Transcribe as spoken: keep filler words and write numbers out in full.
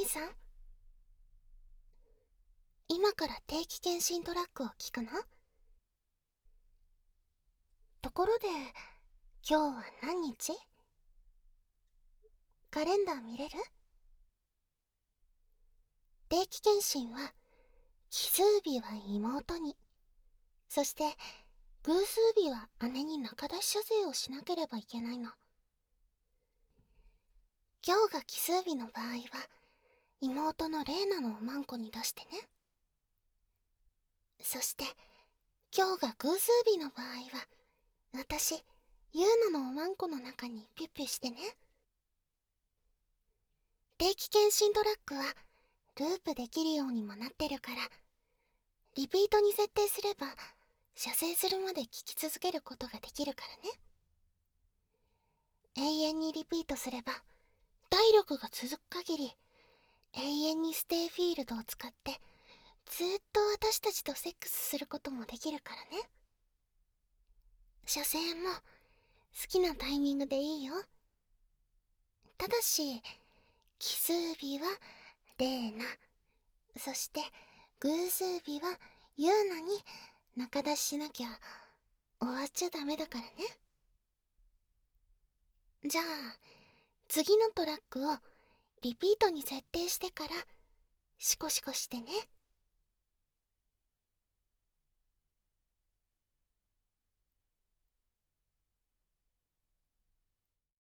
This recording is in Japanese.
兄さん、今から定期検診トラックを聞くの？ところで、今日は何日？カレンダー見れる？定期検診は、奇数日は妹に、そして偶数日は姉に仲出し射精をしなければいけないの。今日が奇数日の場合は、妹のレイナのおまんこに出してね。そして今日が偶数日の場合は、私ユーナのおまんこの中にピュッピュしてね。定期検診トラックはループできるようにもなってるから、リピートに設定すれば射精するまで聞き続けることができるからね。永遠にリピートすれば体力が続く限り、永遠にステイフィールドを使ってずっと私たちとセックスすることもできるからね。射精も好きなタイミングでいいよ。ただし奇数日はレーナ、そして偶数日はユーナに仲出ししなきゃ終わっちゃダメだからね。じゃあ次のトラックをリピートに設定してからシコシコしてね。